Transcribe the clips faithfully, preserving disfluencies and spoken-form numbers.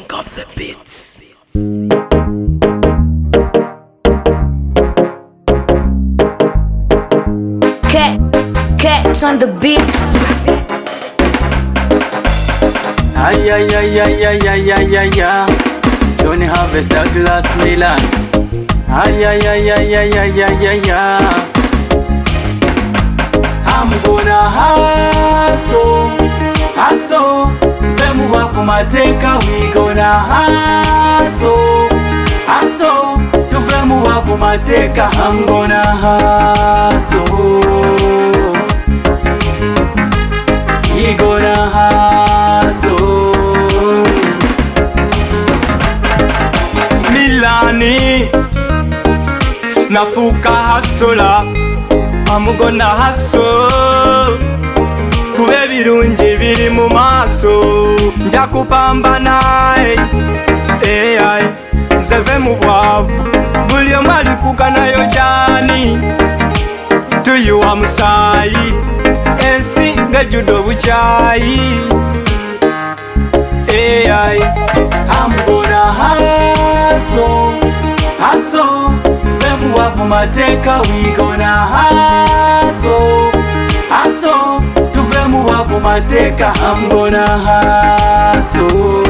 king of the beats. Cat, Catch on the beat. Ay ay ay ay ay ay ay ay ay. Johnny Harvest Douglas Milan. Ay ay ay ay ay ay ay ay ay. I'm gonna hustle, hustle. Them work for my taker. We gonna hustle, hustle. To them work for my taker. I'm gonna hustle. We gonna hustle. Milani, nafuka hustler. I'm gonna hustle. Kube birungi biri mu maso nja kupambana eh ai nzeve mu bwavu buli omali kukanayo cyani tuyu wa musayi ensi ngajudo bucyayi eh ai I'm gonna hustle, hustle. Them work for my taker. We gonna hustle, hustle. To them work for my taker. I'm gonna hustle.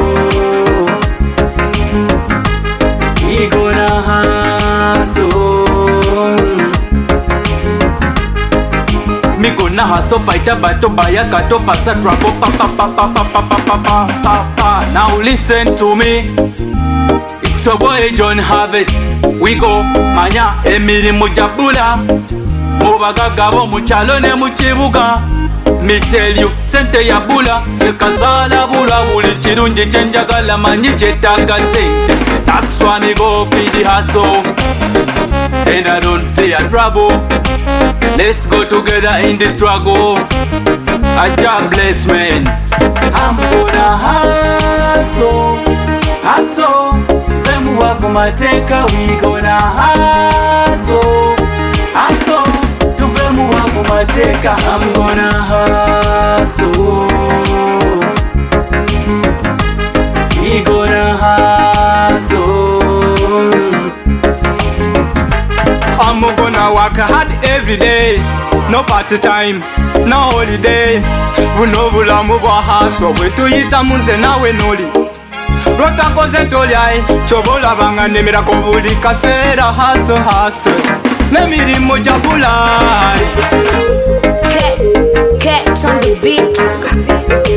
We gonna hustle. Me gonna hustle, fight a battle, buy a gato, pass a trouble, pa pa pa pa pa pa pa pa pa pa. Now listen to me. It's a boy John Harvest. We go manya emiri mujabula Mubagaga bo muchalo ne muchibuga. Me tell you sente ya bula ekazala bula buli chirungi chenjagala manyi chetagaze. That's why me go feed the hustle and I don't fear trouble. Let's go together in the struggle. I just bless man. I'm gonna hustle, hustle. Them work for my taker. We gonna hustle, hustle. To them work for my taker. I'm gonna hustle. We gonna hustle. I'm gonna work hard every day. No part time, no holiday. We no bulamu bwa hustle. We tuyita munze nawe noli. Rota koze toliai chobola banga nemera kobuli kasera hustle hustle nemiri mojabulai. Catch on the beat.